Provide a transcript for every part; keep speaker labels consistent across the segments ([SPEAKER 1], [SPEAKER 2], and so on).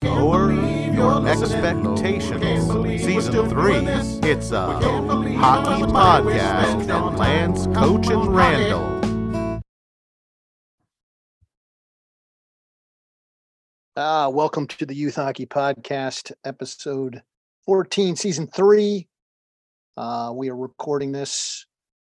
[SPEAKER 1] Lower your expectations. Season 3, it's a hockey podcast and Lance, Coach, and Randall.
[SPEAKER 2] Welcome to the Youth Hockey Podcast, episode 14, season 3. We are recording this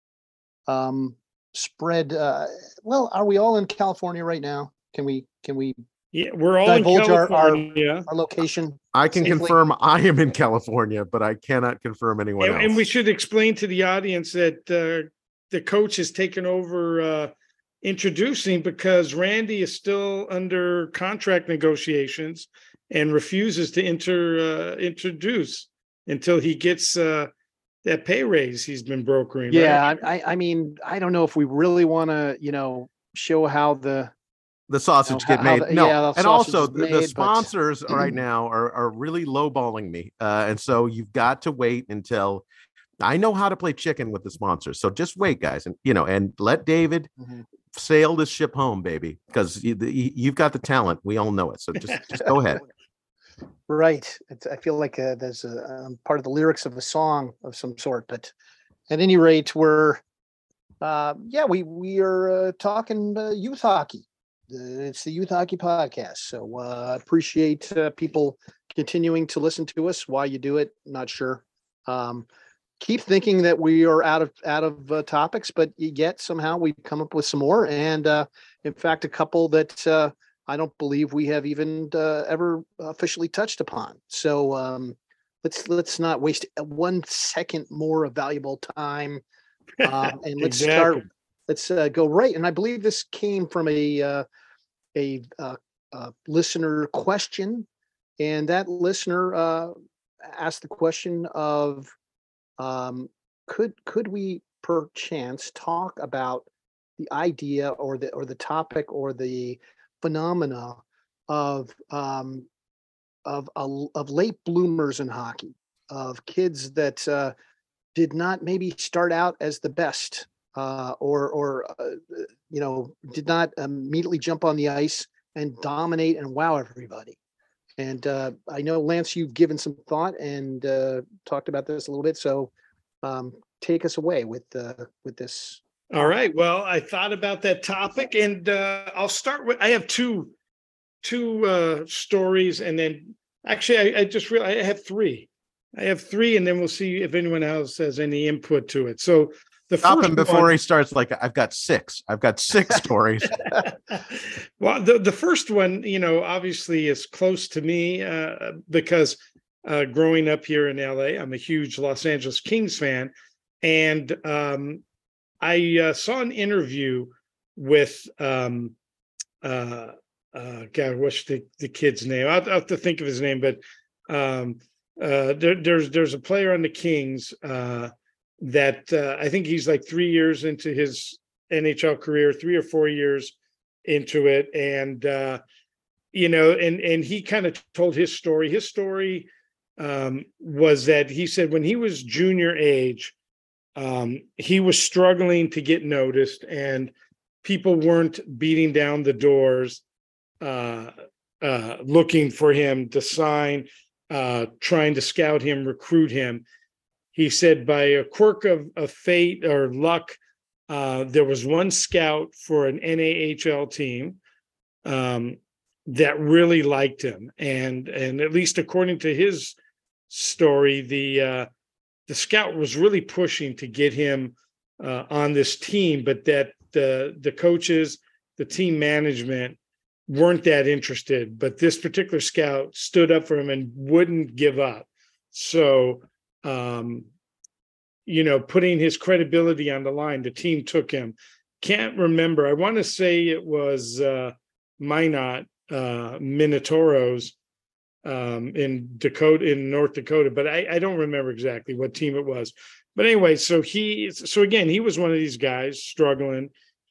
[SPEAKER 2] spread. Well, are we all in California right now? Can we
[SPEAKER 3] Yeah, we're all in
[SPEAKER 2] divulge
[SPEAKER 3] California.
[SPEAKER 2] our location?
[SPEAKER 1] I can
[SPEAKER 2] safely?
[SPEAKER 1] confirm I am in California, but I cannot confirm anyone else.
[SPEAKER 3] And we should explain to the audience that the coach has taken over introducing because Randy is still under contract negotiations and refuses to introduce until he gets that pay raise he's been brokering.
[SPEAKER 2] Yeah,
[SPEAKER 3] right?
[SPEAKER 2] I mean, I don't know if we really want to, show how the
[SPEAKER 1] sausage get
[SPEAKER 2] how
[SPEAKER 1] made.
[SPEAKER 2] the-
[SPEAKER 1] No,
[SPEAKER 2] yeah, the
[SPEAKER 1] and
[SPEAKER 2] sausage
[SPEAKER 1] also
[SPEAKER 2] is
[SPEAKER 1] the
[SPEAKER 2] made, but-
[SPEAKER 1] sponsors right now are really lowballing me, and so you've got to wait until I know how to play chicken with the sponsors. So just wait, guys, and let David sail this ship home, baby, because you've got the talent. We all know it. So just go ahead.
[SPEAKER 2] Right. I feel like there's a part of the lyrics of a song of some sort, but at any rate, we are talking youth hockey. It's the Youth Hockey Podcast. So appreciate people continuing to listen to us. Why you do it, not sure. Keep thinking that we are out of topics, but yet somehow we come up with some more. And in fact, a couple that I don't believe we have even ever officially touched upon. So let's not waste 1 second more of valuable time. And let's
[SPEAKER 3] Exactly.
[SPEAKER 2] start. Let's go right. And I believe this came from a listener question, and that listener asked the question of, could we perchance talk about the idea or the topic or the phenomena of late bloomers in hockey, of kids that did not maybe start out as the best, or did not immediately jump on the ice and dominate and wow everybody. And I know, Lance, you've given some thought and talked about this a little bit. So take us away with this.
[SPEAKER 3] All right. Well, I thought about that topic, and I'll start with. I have two stories, and then actually, I just realized I have three. And then we'll see if anyone else has any input to it. So the
[SPEAKER 1] Stop
[SPEAKER 3] first
[SPEAKER 1] him before
[SPEAKER 3] one,
[SPEAKER 1] he starts. Like, I've got six stories.
[SPEAKER 3] well, the first one, obviously is close to me because growing up here in LA, I'm a huge Los Angeles Kings fan, and I saw an interview with God, what's the kid's name? I'll have to think of his name, but there's a player on the Kings that I think he's like 3 years into his NHL career, 3 or 4 years into it, and and he kind of told his story. His story was that he said when he was junior age, he was struggling to get noticed, and people weren't beating down the doors looking for him to sign, trying to scout him, recruit him. He said by a quirk of fate or luck, there was one scout for an NAHL team that really liked him, and at least according to his story, the scout was really pushing to get him on this team, but that the coaches, the team management weren't that interested. But this particular scout stood up for him and wouldn't give up. So, putting his credibility on the line, the team took him. Can't remember. I want to say it was Minot, Minotauros in North Dakota, but I don't remember exactly what team it was. But anyway, so he was one of these guys struggling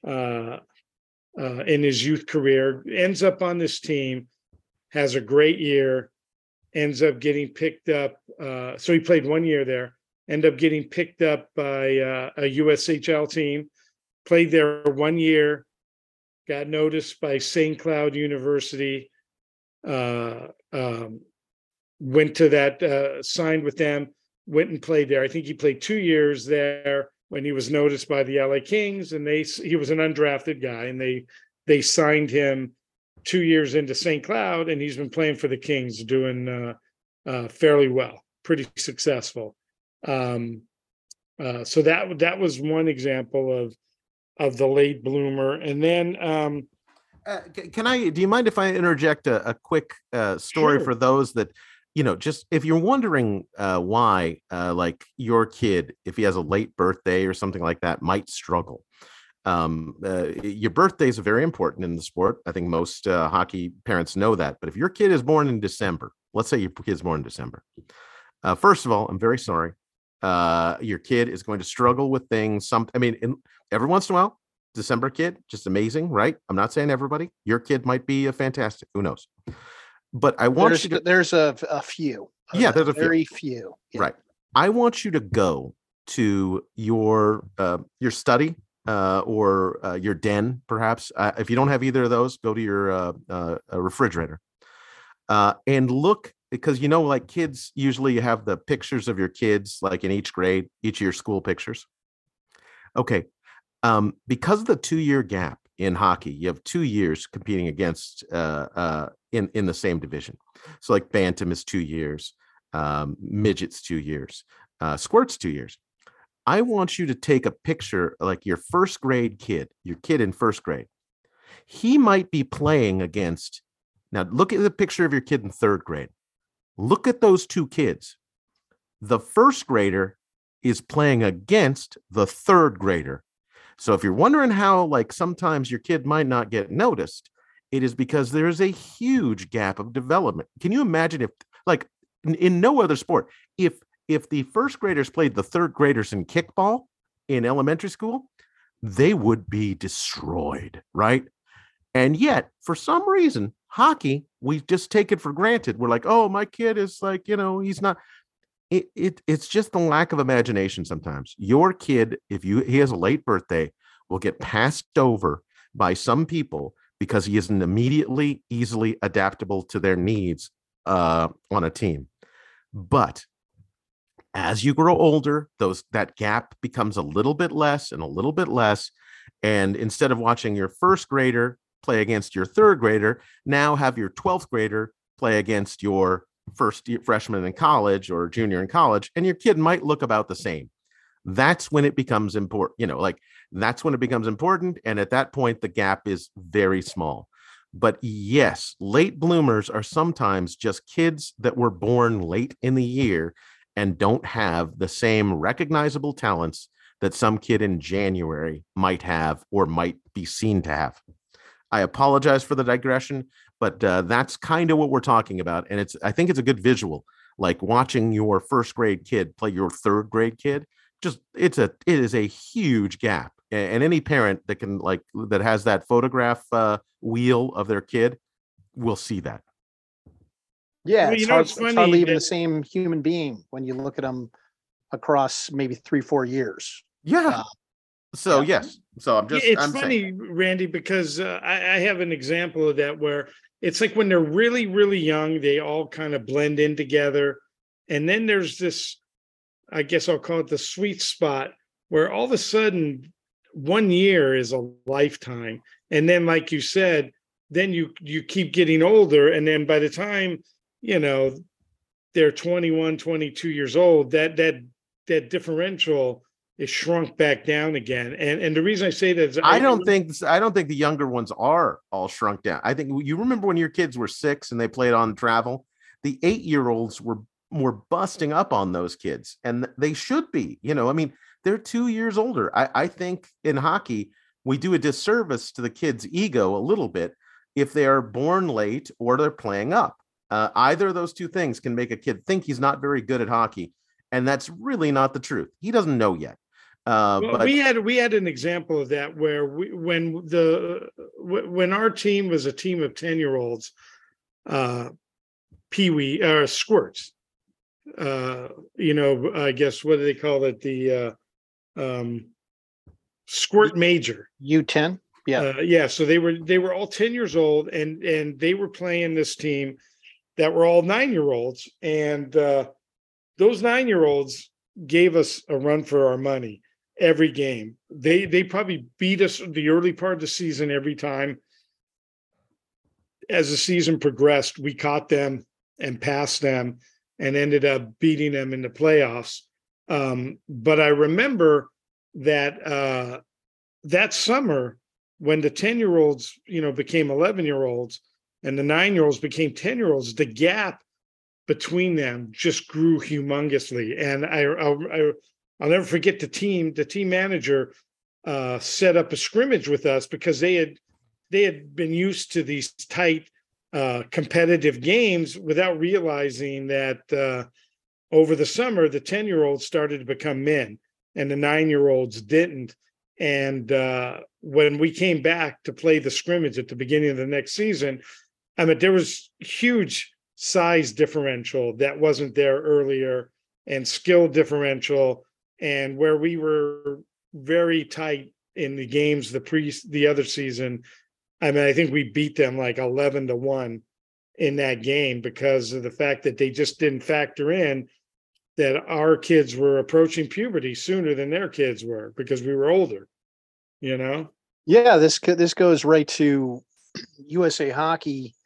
[SPEAKER 3] in his youth career, ends up on this team, has a great year, ends up getting picked up. So he played 1 year there, ended up getting picked up by a USHL team, played there 1 year, got noticed by St. Cloud University, went to that, signed with them, went and played there. I think he played 2 years there when he was noticed by the LA Kings, and he was an undrafted guy, and they signed him 2 years into St. Cloud, and he's been playing for the Kings, doing fairly well, pretty successful. So that was one example of the late bloomer. And then
[SPEAKER 1] do you mind if I interject a quick story
[SPEAKER 3] Sure.
[SPEAKER 1] for those that, just if you're wondering why, like your kid, if he has a late birthday or something like that, might struggle. Your birthdays are very important in the sport. I think most hockey parents know that. But if your kid is born in December, let's say your kid's born in December. First of all, I'm very sorry. Your kid is going to struggle with things. Every once in a while, December kid, just amazing, right? I'm not saying everybody. Your kid might be a fantastic. Who knows? But I want you to.
[SPEAKER 2] There's a few.
[SPEAKER 1] Yeah, there's a
[SPEAKER 2] very few. Yeah.
[SPEAKER 1] Right. I want you to go to your study or your den, perhaps. If you don't have either of those, go to your refrigerator and look, because like kids, usually you have the pictures of your kids, like in each grade, each of your school pictures. Okay. Because of the 2-year gap in hockey, you have 2 years competing against in the same division. So like Bantam is 2 years, midgets 2 years, squirts 2 years. I want you to take a picture like your first grade kid, your kid in first grade. He might be playing against. Now look at the picture of your kid in third grade. Look at those two kids. The first grader is playing against the third grader. So if you're wondering how, like, sometimes your kid might not get noticed, it is because there is a huge gap of development. Can you imagine if, like, in no other sport, if the first graders played the third graders in kickball in elementary school, they would be destroyed, right? And yet, for some reason, hockey, we just take it for granted. We're like, oh, my kid is like, he's not. It's just the lack of imagination sometimes. Your kid, if he has a late birthday, will get passed over by some people because he isn't immediately easily adaptable to their needs on a team. But as you grow older, that gap becomes a little bit less and a little bit less. And instead of watching your first grader play against your third grader, now have your 12th grader play against your first year freshman in college or junior in college, and your kid might look about the same. That's when it becomes important, that's when it becomes important. And at that point, the gap is very small. But yes, late bloomers are sometimes just kids that were born late in the year and don't have the same recognizable talents that some kid in January might have or might be seen to have. I apologize for the digression, but that's kind of what we're talking about. And I think it's a good visual, like watching your first grade kid play your third grade kid. It is a huge gap. And any parent that has that photograph wheel of their kid will see that.
[SPEAKER 2] Yeah,
[SPEAKER 3] Well,
[SPEAKER 2] it's hardly even the same human being when you look at them across maybe 3-4 years.
[SPEAKER 1] Yeah. So
[SPEAKER 2] Yeah.
[SPEAKER 1] yes. So
[SPEAKER 3] it's funny, Randy, because I have an example of that where it's like when they're really, really young, they all kind of blend in together. And then there's this, I guess I'll call it the sweet spot, where all of a sudden 1 year is a lifetime. And then, like you said, then you keep getting older. And then by the time, they're 21, 22 years old, that differential is shrunk back down again. And the reason I say that is
[SPEAKER 1] I don't think the younger ones are all shrunk down. I think you remember when your kids were 6 and they played on travel, the 8-year-olds were busting up on those kids, and they should be, they're 2 years older. I think in hockey, we do a disservice to the kid's ego a little bit if they are born late or they're playing up. Either of those two things can make a kid think he's not very good at hockey. And that's really not the truth. He doesn't know yet.
[SPEAKER 3] But we had an example of that where when our team was a team of 10-year-olds, peewee or squirts, I guess, what do they call it? The squirt major.
[SPEAKER 2] U10. Yeah.
[SPEAKER 3] So they were all 10 years old, and they were playing this team, that were all 9-year-olds. And those 9-year-olds gave us a run for our money every game. They probably beat us the early part of the season every time. As the season progressed, we caught them and passed them and ended up beating them in the playoffs. But I remember that that summer when the 10-year-olds, became 11-year-olds and the 9-year-olds became 10-year-olds, the gap between them just grew humongously. And I'll never forget the team manager set up a scrimmage with us because they had been used to these tight competitive games without realizing that over the summer, the 10-year-olds started to become men and the 9-year-olds didn't. And when we came back to play the scrimmage at the beginning of the next season, I mean, there was huge size differential that wasn't there earlier and skill differential. And where we were very tight in the games the other season, I mean, I think we beat them like 11-1 in that game because of the fact that they just didn't factor in that our kids were approaching puberty sooner than their kids were because we were older,
[SPEAKER 2] Yeah, this goes right to USA Hockey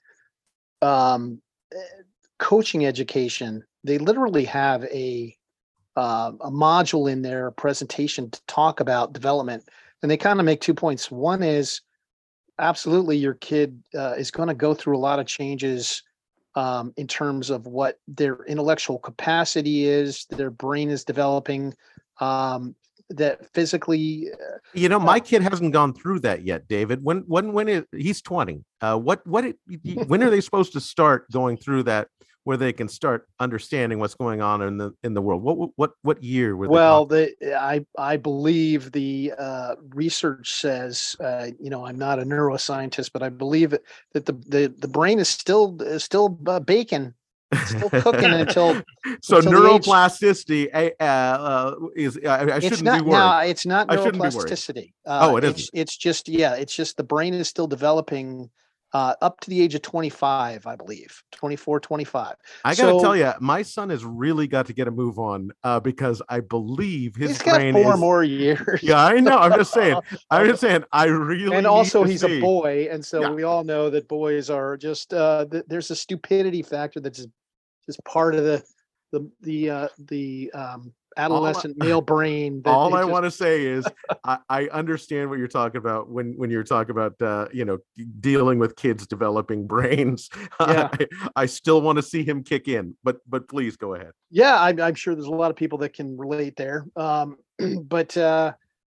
[SPEAKER 2] coaching education. They literally have a module in their presentation to talk about development, and they kind of make 2 points. One is absolutely your kid is going to go through a lot of changes in terms of what their intellectual capacity is, their brain is developing, that physically.
[SPEAKER 1] My kid hasn't gone through that yet, David. He's 20. When are they supposed to start going through that, where they can start understanding what's going on in the world? What year were they?
[SPEAKER 2] Well, I believe the research says, I'm not a neuroscientist, but I believe that the brain is still baking, still cooking until
[SPEAKER 1] neuroplasticity is. I shouldn't be worried.
[SPEAKER 2] No, it's not neuroplasticity.
[SPEAKER 1] It isn't.
[SPEAKER 2] It's just the brain is still developing. Up to the age of 25, I believe, 24, 25.
[SPEAKER 1] I got to tell you, my son has really got to get a move on because I believe his brain
[SPEAKER 2] got 4 more years.
[SPEAKER 1] Yeah, I know. I'm just saying. I really.
[SPEAKER 2] And also, he's a boy, and so we all know that boys are just. There's a stupidity factor that's just part of the adolescent male brain.
[SPEAKER 1] All I want to say is I understand what you're talking about when you're talking about dealing with kids developing brains.
[SPEAKER 2] Yeah.
[SPEAKER 1] I still want to see him kick in, but please go ahead.
[SPEAKER 2] Yeah, I'm sure there's a lot of people that can relate there. But the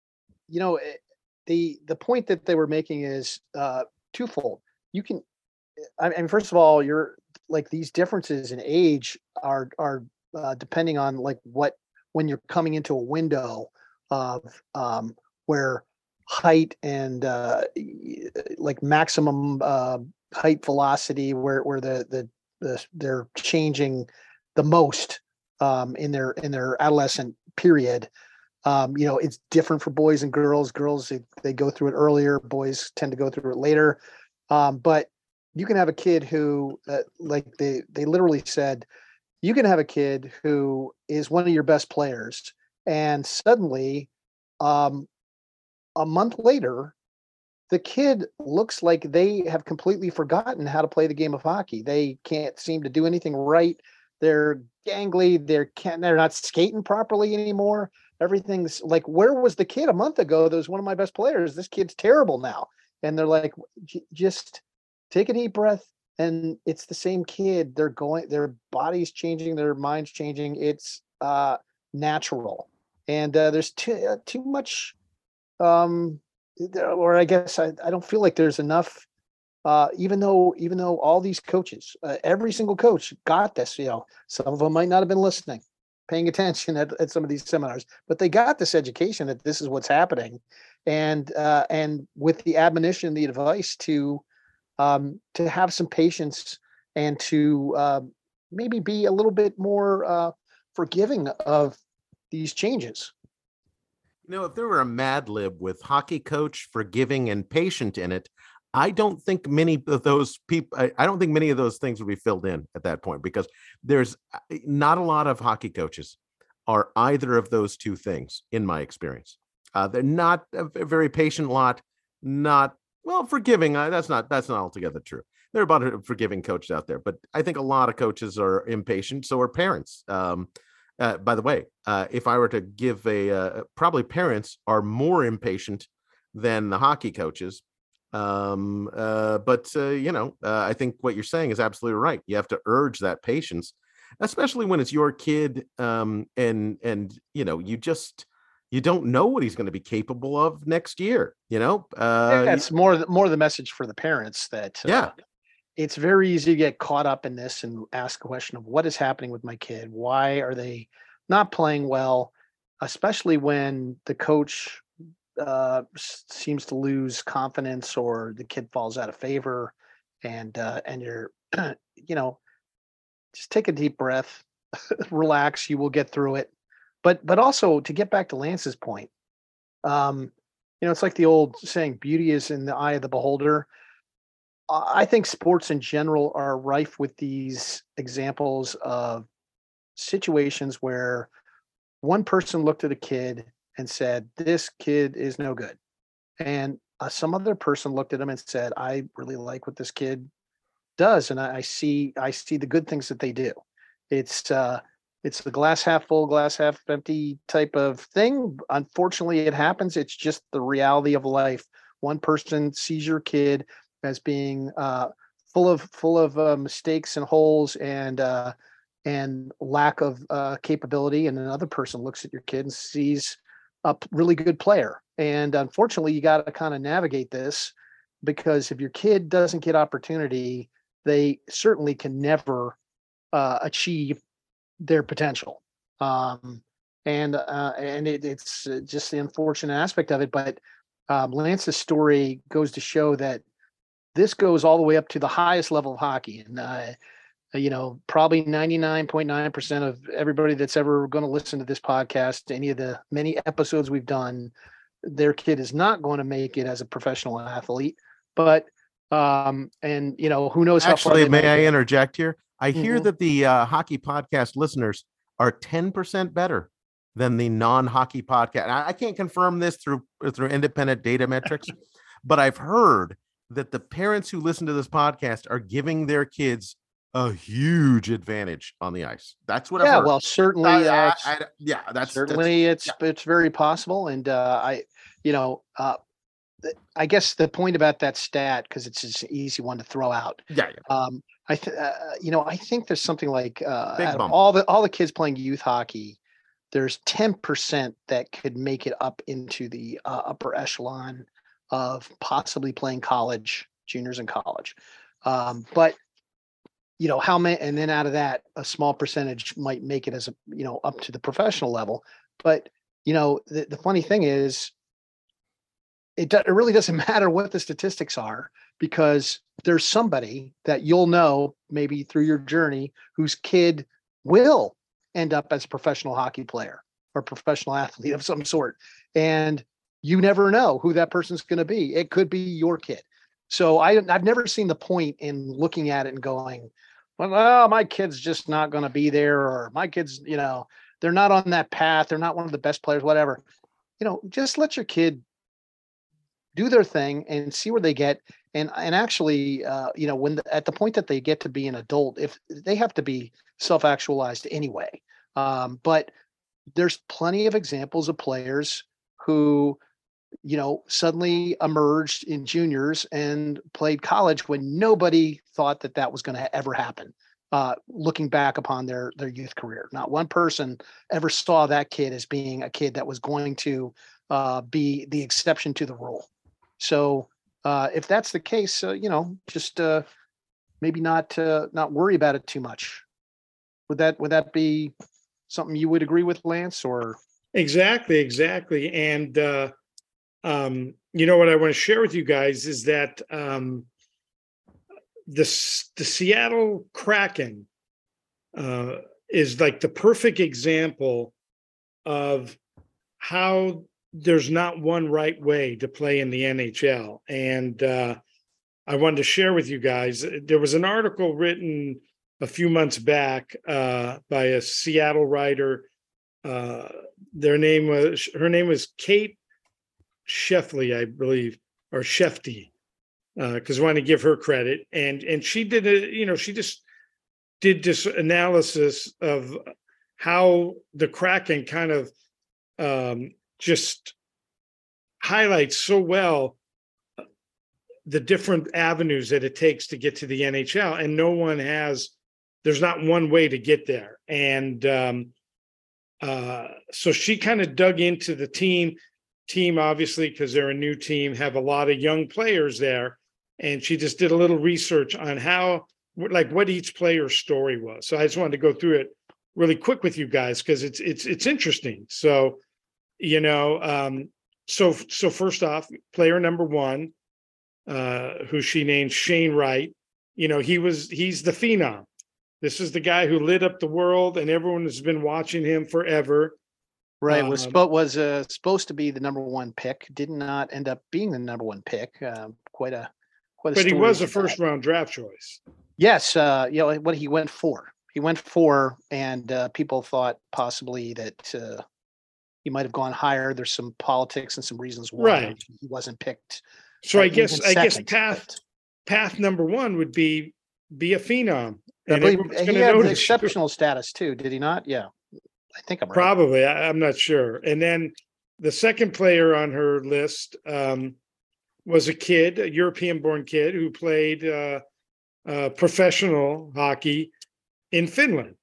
[SPEAKER 2] point that they were making is twofold. First of all, you're like these differences in age are depending on like when you're coming into a window of where height and like maximum height velocity, where they're changing the most in their adolescent period. It's different for boys and girls. Girls they go through it earlier. Boys tend to go through it later. But you can have a kid who, like they literally said, you can have a kid who is one of your best players, and suddenly, a month later, the kid looks like they have completely forgotten how to play the game of hockey. They can't seem to do anything right. They're gangly. They're not skating properly anymore. Everything's like, where was the kid a month ago that was one of my best players? This kid's terrible now. And they're like, just take a deep breath. And it's the same kid. Their body's changing, their mind's changing. It's natural, and there's too much. Or I guess I don't feel like there's enough. Even though all these coaches, every single coach got this. Some of them might not have been listening, paying attention at some of these seminars, but they got this education that this is what's happening, and with the admonition, the advice to have some patience and to maybe be a little bit more forgiving of these changes.
[SPEAKER 1] If there were a Mad Lib with hockey coach, forgiving, and patient in it, I don't think many of those people, I don't think many of those things would be filled in at that point, because there's not a lot of hockey coaches are either of those two things, in my experience. They're not a very patient lot, not, well, forgiving. That's not altogether true. There are about forgiving coaches out there, but I think a lot of coaches are impatient. So are parents. By the way, if I were to give probably parents are more impatient than the hockey coaches. But I think what you're saying is absolutely right. You have to urge that patience, especially when it's your kid. And you don't know what he's going to be capable of next year.
[SPEAKER 2] It's more the message for the parents that it's very easy to get caught up in this and ask a question of what is happening with my kid. Why are they not playing well? Especially when the coach seems to lose confidence or the kid falls out of favor, and you're just take a deep breath, relax, you will get through it. But also, to get back to Lance's point, it's like the old saying, beauty is in the eye of the beholder. I think sports in general are rife with these examples of situations where one person looked at a kid and said, this kid is no good. And some other person looked at him and said, I really like what this kid does. And I see the good things that they do. It's the glass half full, glass half empty type of thing. Unfortunately, it happens. It's just the reality of life. One person sees your kid as being full of mistakes and holes and lack of capability, and another person looks at your kid and sees a really good player. And unfortunately, you got to kind of navigate this, because if your kid doesn't get opportunity, they certainly can never achieve their potential. It's just the unfortunate aspect of it. But Lance's story goes to show that this goes all the way up to the highest level of hockey. And, probably 99.9% of everybody that's ever going to listen to this podcast, any of the many episodes we've done, their kid is not going to make it as a professional athlete. But, who knows how far
[SPEAKER 1] Actually, may I interject here? I hear that the hockey podcast listeners are 10% better than the non-hockey podcast. I can't confirm this through independent data metrics, but I've heard that the parents who listen to this podcast are giving their kids a huge advantage on the ice. That's what I've heard.
[SPEAKER 2] Well, certainly,
[SPEAKER 1] that's
[SPEAKER 2] it's very possible. And I guess the point about that stat, because it's just an easy one to throw out. I think there's something like out of all the kids playing youth hockey, there's 10% that could make it up into the upper echelon of possibly playing college, juniors in college. But how many, and then out of that, a small percentage might make it as up to the professional level. But the funny thing is, it really doesn't matter what the statistics are, because there's somebody that you'll know maybe through your journey whose kid will end up as a professional hockey player or professional athlete of some sort. And you never know who that person's going to be. It could be your kid. So I've never seen the point in looking at it and going, well, my kid's just not going to be there, or my kids, they're not on that path. They're not one of the best players, whatever. Just let your kid do their thing and see where they get. And actually, when at the point that they get to be an adult, if they have to be self-actualized anyway. But there's plenty of examples of players who, suddenly emerged in juniors and played college when nobody thought that was going to ever happen. Looking back upon their youth career, not one person ever saw that kid as being a kid that was going to be the exception to the rule. So if that's the case, just maybe not worry about it too much. Would that be something you would agree with, Lance? Or
[SPEAKER 3] exactly. And what I want to share with you guys is that the Seattle Kraken is like the perfect example of how there's not one right way to play in the NHL. And I wanted to share with you guys. There was an article written a few months back by a Seattle writer. Her name was Kate Shefley, I believe, or Shefty, because I want to give her credit. And she did she just did this analysis of how the Kraken kind of just highlights so well the different avenues that it takes to get to the NHL, and there's not one way to get there. And so she kind of dug into the team, obviously, because they're a new team, have a lot of young players there. And she just did a little research on what each player's story was. So I just wanted to go through it really quick with you guys, because it's interesting. So, so first off, player number one, who she named Shane Wright, he's the phenom. This is the guy who lit up the world, and everyone has been watching him forever.
[SPEAKER 2] Right. Was supposed to be the number one pick. Did not end up being the number one pick. Quite a
[SPEAKER 3] but he was a first round draft choice.
[SPEAKER 2] Yes. What he went for. He went for, and people thought possibly that he might have gone higher. There's some politics and some reasons why he wasn't picked.
[SPEAKER 3] So I guess path number one would be a phenom.
[SPEAKER 2] I believe he had an exceptional status too, did he not? Yeah, I think I'm right.
[SPEAKER 3] Probably. I'm not sure. And then the second player on her list was a European-born kid who played professional hockey in Finland.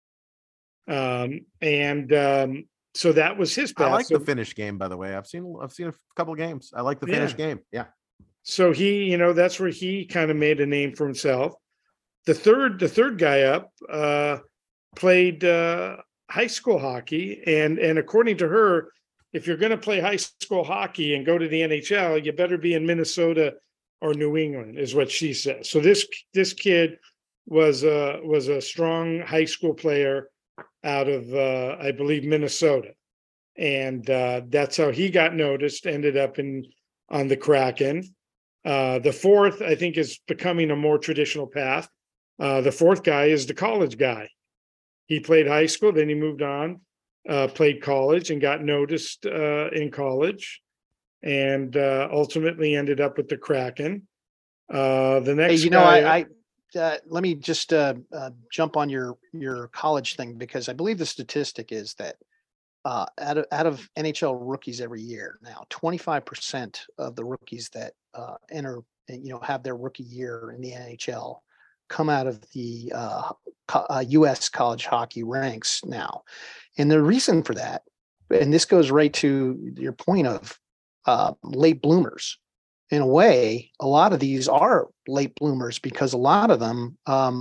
[SPEAKER 3] So that was his path.
[SPEAKER 1] I like the Finnish game, by the way. I've seen a couple of games. I like the Finnish game. Yeah.
[SPEAKER 3] So he, that's where he kind of made a name for himself. The third guy up played high school hockey, and according to her, if you're going to play high school hockey and go to the NHL, you better be in Minnesota or New England, is what she says. So this kid was a strong high school player out of I believe Minnesota, and that's how he got noticed. Ended up on the Kraken. The fourth, I think, is becoming a more traditional path. The fourth guy is the college guy. He played high school, then he moved on, played college, and got noticed in college, and ultimately ended up with the Kraken. The next,
[SPEAKER 2] guy, let me just jump on your college thing, because I believe the statistic is that out of NHL rookies every year now, 25% of the rookies that enter, have their rookie year in the NHL come out of the U.S. college hockey ranks now. And the reason for that, and this goes right to your point of late bloomers. In a way, a lot of these are late bloomers, because a lot of them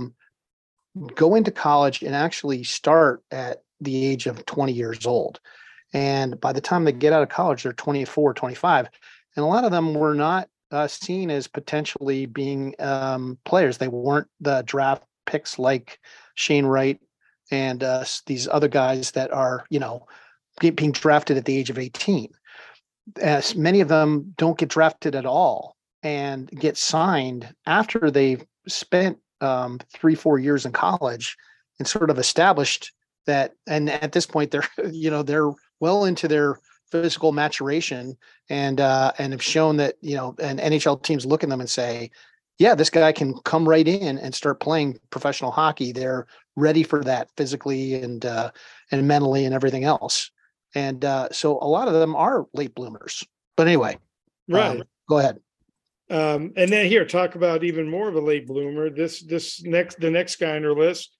[SPEAKER 2] go into college and actually start at the age of 20 years old. And by the time they get out of college, they're 24, 25. And a lot of them were not seen as potentially being players. They weren't the draft picks like Shane Wright and these other guys that are, being drafted at the age of 18. As many of them don't get drafted at all and get signed after they've spent 3-4 years in college and sort of established that. And at this point, they're well into their physical maturation and have shown that, and NHL teams look at them and say, yeah, this guy can come right in and start playing professional hockey. They're ready for that physically and mentally and everything else. And so a lot of them are late bloomers. But anyway,
[SPEAKER 3] right.
[SPEAKER 2] Go ahead.
[SPEAKER 3] And then here, talk about even more of a late bloomer. The next guy on our list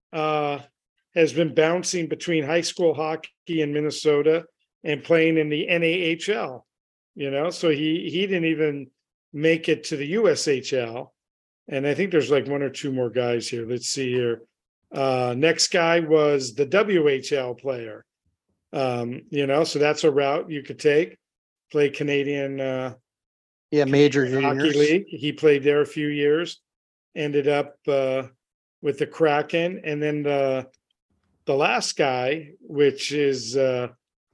[SPEAKER 3] has been bouncing between high school hockey in Minnesota and playing in the NAHL. So he didn't even make it to the USHL. And I think there's like one or two more guys here. Let's see here. Next guy was the WHL player. So that's a route you could take. Play Canadian
[SPEAKER 2] major
[SPEAKER 3] hockey
[SPEAKER 2] juniors.
[SPEAKER 3] league. He played there a few years. Ended up with the Kraken, and then the last guy, which is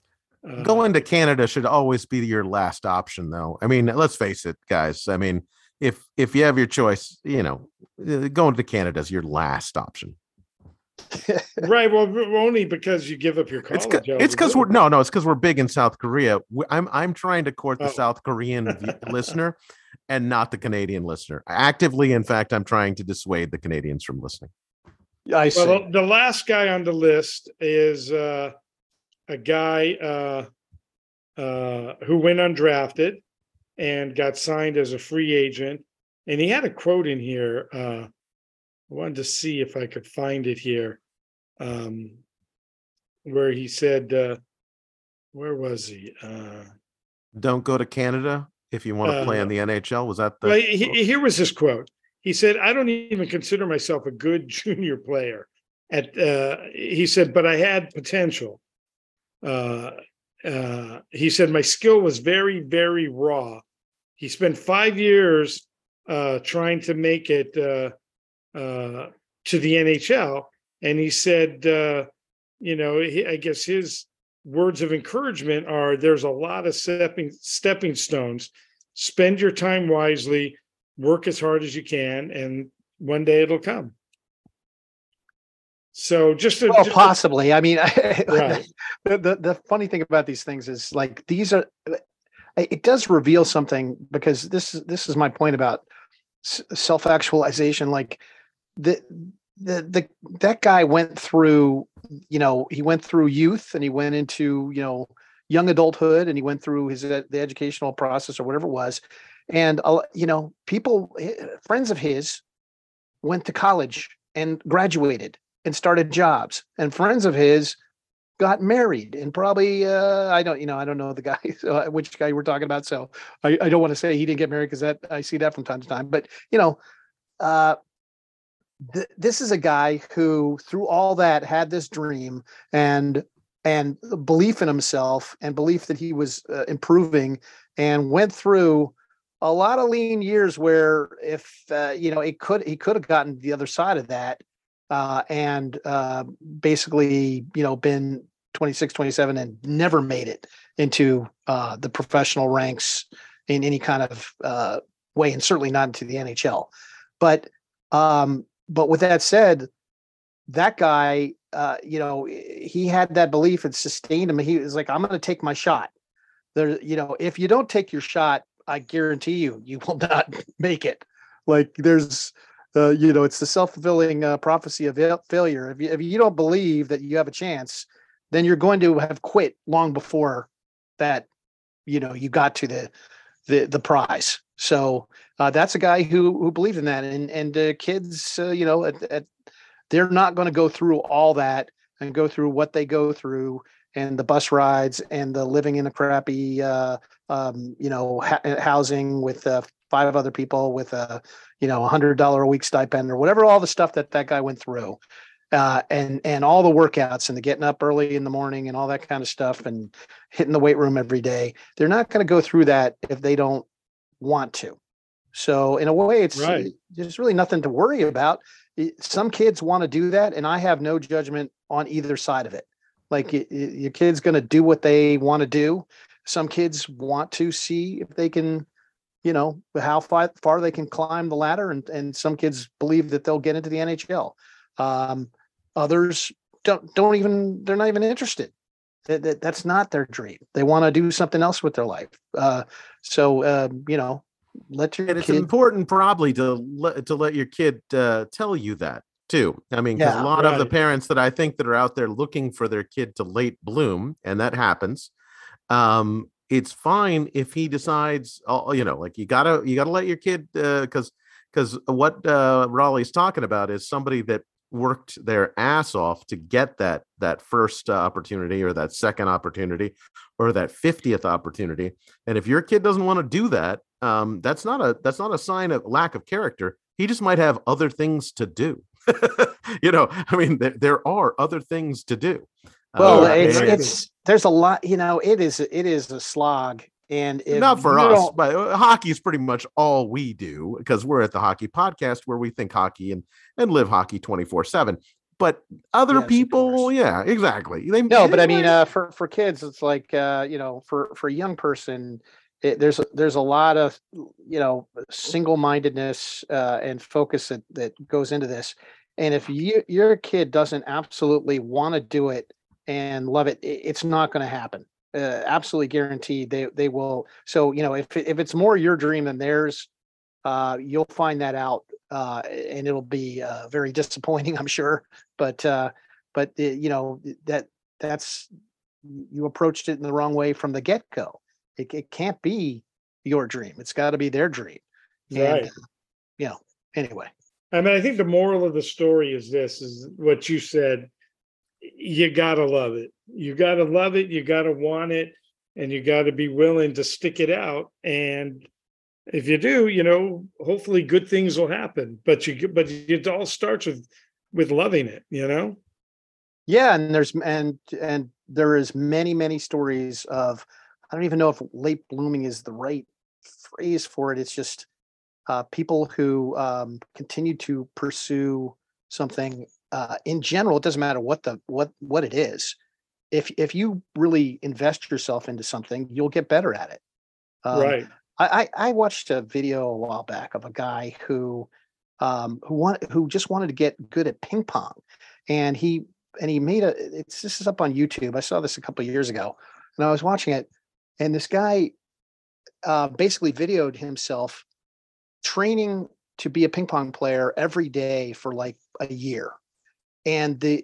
[SPEAKER 1] going to Canada should always be your last option, though. I mean, let's face it, guys. I mean, if you have your choice, going to Canada is your last option.
[SPEAKER 3] Right. Well, only because you give up your college.
[SPEAKER 1] It's because it's because we're big in South Korea. I'm trying to court the
[SPEAKER 3] Oh.
[SPEAKER 1] South Korean listener and not the Canadian listener. Actively, in fact, I'm trying to dissuade the Canadians from listening.
[SPEAKER 2] I see.
[SPEAKER 3] Well, the last guy on the list is a guy who went undrafted and got signed as a free agent. And he had a quote in here. I wanted to see if I could find it here, where he said, where was he?
[SPEAKER 1] Don't go to Canada if you want to play in the NHL. Was that the?
[SPEAKER 3] Well, here was his quote. He said, "I don't even consider myself a good junior player." He said, "But I had potential." He said, "My skill was very, very raw." He spent 5 years trying to make it to the NHL, and he said, I guess his words of encouragement are: "There's a lot of stepping stones. Spend your time wisely, work as hard as you can, and one day it'll come." So
[SPEAKER 2] possibly. I mean,
[SPEAKER 3] right.
[SPEAKER 2] the funny thing about these things is like it does reveal something, because this is my point about self-actualization. Like that guy went through, he went through youth, and he went into, young adulthood, and he went through the educational process or whatever it was. And, people, friends of his went to college and graduated and started jobs, and friends of his got married, and probably, I don't know the guy, which guy we're talking about. So I don't want to say he didn't get married, because I see that from time to time, but this is a guy who, through all that, had this dream and belief in himself and belief that he was improving, and went through a lot of lean years where if he could have gotten the other side of that, and basically been 26, 27 and never made it into the professional ranks in any kind of way, and certainly not into the NHL. But with that said, that guy, he had that belief and sustained him. He was like, "I'm going to take my shot." There, if you don't take your shot, I guarantee you will not make it. Like there's, it's the self-fulfilling prophecy of failure. If you don't believe that you have a chance, then you're going to have quit long before that, you got to the prize. So that's a guy who believed in that, and kids, they're not going to go through all that and go through what they go through, and the bus rides and the living in a crappy, housing with 5 other people with a, $100 a week stipend or whatever, all the stuff that guy went through, and all the workouts and the getting up early in the morning and all that kind of stuff and hitting the weight room every day. They're not going to go through that if they don't want to. So in a way, it's right. There's really nothing to worry about. Some kids want to do that, and I have no judgment on either side of it. Like your kid's going to do what they want to do. Some kids want to see if they can, how far they can climb the ladder, and some kids believe that they'll get into the NHL. Others don't even, they're not even interested. That's not their dream. They want to do something else with their life. Let your
[SPEAKER 1] it's important probably to let your kid tell you that too. I mean, because a lot of the parents that I think that are out there looking for their kid to late bloom, and that happens. It's fine if he decides, like you gotta let your kid, because what Raleigh's talking about is somebody that worked their ass off to get that first opportunity, or that second opportunity, or that 50th opportunity. And if your kid doesn't want to do that, that's not a sign of lack of character. He just might have other things to do. I mean, there are other things to do.
[SPEAKER 2] Well, there's a lot, it is a slog. And
[SPEAKER 1] not for us, but hockey is pretty much all we do, because we're at the Hockey Podcast, where we think hockey and live hockey 24/7. But other people, yeah, exactly.
[SPEAKER 2] But I mean, for kids, it's like, for a young person, there's a lot of single-mindedness and focus that goes into this. And if your kid doesn't absolutely want to do it and love it, it's not going to happen. Absolutely guaranteed they will. So if it's more your dream than theirs, you'll find that out, and it'll be very disappointing, I'm sure. But that's you approached it in the wrong way from the get-go. It can't be your dream. It's got to be their dream.
[SPEAKER 3] Right.
[SPEAKER 2] And, anyway.
[SPEAKER 3] I mean, I think the moral of the story is what you said. You got to love it. You got to love it. You got to want it. And you got to be willing to stick it out. And if you do, hopefully good things will happen. But it all starts with loving it,
[SPEAKER 2] Yeah. And there is many, many stories of, I don't even know if late blooming is the right phrase for it. It's just people who continue to pursue something in general. It doesn't matter what it is. If you really invest yourself into something, you'll get better at it.
[SPEAKER 3] Right.
[SPEAKER 2] I watched a video a while back of a guy who just wanted to get good at ping pong, and he made this is up on YouTube. I saw this a couple of years ago, and I was watching it. And this guy basically videoed himself training to be a ping pong player every day for like a year. And it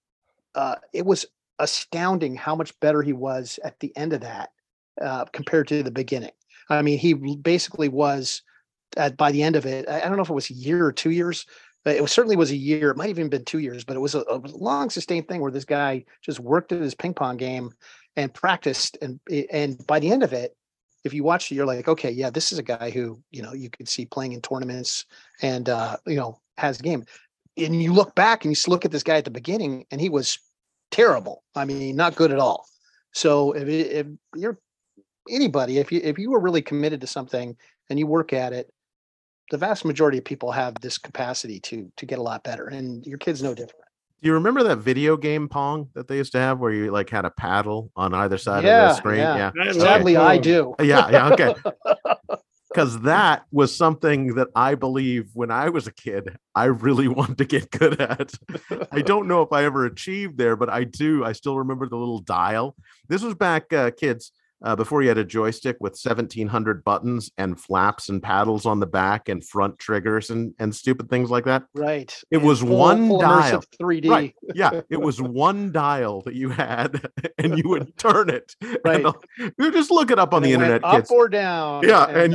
[SPEAKER 2] was astounding how much better he was at the end of that compared to the beginning. I mean, he basically was by the end of it, I don't know if it was a year or 2 years, but it certainly was a year. It might have even been 2 years, but it was a long sustained thing where this guy just worked at his ping pong game and practiced, and by the end of it, if you watch it, you're like, okay, yeah, this is a guy who you could see playing in tournaments and has a game. And you look back and you look at this guy at the beginning, and he was terrible. I mean, not good at all. So if you're anybody, if you were really committed to something and you work at it, the vast majority of people have this capacity to get a lot better, and your kid's no different.
[SPEAKER 1] Do you remember that video game Pong that they used to have where you like had a paddle on either side of the screen?
[SPEAKER 2] Yeah. Sadly, I do.
[SPEAKER 1] Yeah. Okay. Because that was something that I believe when I was a kid, I really wanted to get good at. I don't know if I ever achieved there, but I do. I still remember the little dial. This was back, kids, before you had a joystick with 1,700 buttons and flaps and paddles on the back and front triggers and stupid things like that.
[SPEAKER 2] Right.
[SPEAKER 1] It was one dial.
[SPEAKER 2] 3D.
[SPEAKER 1] Right. Yeah. It was one dial that you had, and you would turn it.
[SPEAKER 2] Right.
[SPEAKER 1] You just look it up on the internet,
[SPEAKER 2] up
[SPEAKER 1] kids.
[SPEAKER 2] or down.
[SPEAKER 1] Yeah. And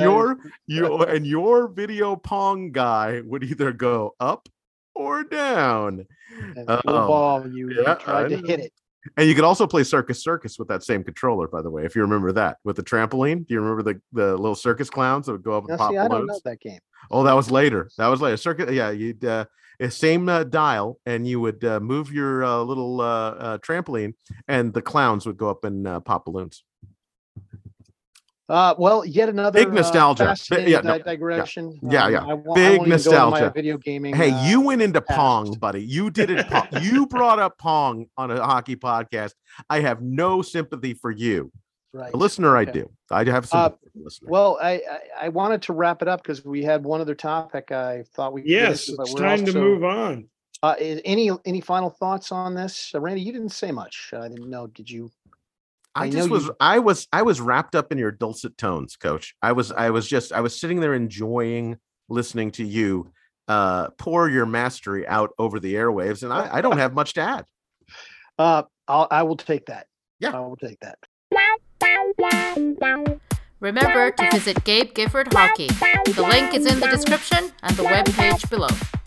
[SPEAKER 1] your video Pong guy would either go up or down.
[SPEAKER 2] And the ball, you tried to hit it.
[SPEAKER 1] And you could also play Circus with that same controller, by the way, if you remember that, with the trampoline. Do you remember the little circus clowns that would go up and pop balloons?
[SPEAKER 2] I don't know that game.
[SPEAKER 1] Oh, that was later. Circus. Yeah, you'd same dial, and you would move your little trampoline, and the clowns would go up and pop balloons.
[SPEAKER 2] Well, yet another
[SPEAKER 1] big nostalgia.
[SPEAKER 2] Digression.
[SPEAKER 1] Yeah. Big nostalgia.
[SPEAKER 2] Video gaming.
[SPEAKER 1] Hey, you went into Pong, buddy. You did it. You brought up Pong on a hockey podcast. I have no sympathy for you.
[SPEAKER 2] Right.
[SPEAKER 1] The listener, I do. I have some listener.
[SPEAKER 2] Well, I wanted to wrap it up because we had one other topic I thought we could
[SPEAKER 3] yes, into, it's time to move on.
[SPEAKER 2] Any final thoughts on this? Randy, you didn't say much. I didn't know. Did you?
[SPEAKER 1] I was wrapped up in your dulcet tones, Coach. I was sitting there enjoying listening to you pour your mastery out over the airwaves, and I don't have much to add.
[SPEAKER 2] I will take that.
[SPEAKER 1] Yeah,
[SPEAKER 2] I will take that.
[SPEAKER 4] Remember to visit Gabe Gifford Hockey. The link is in the description and the webpage below.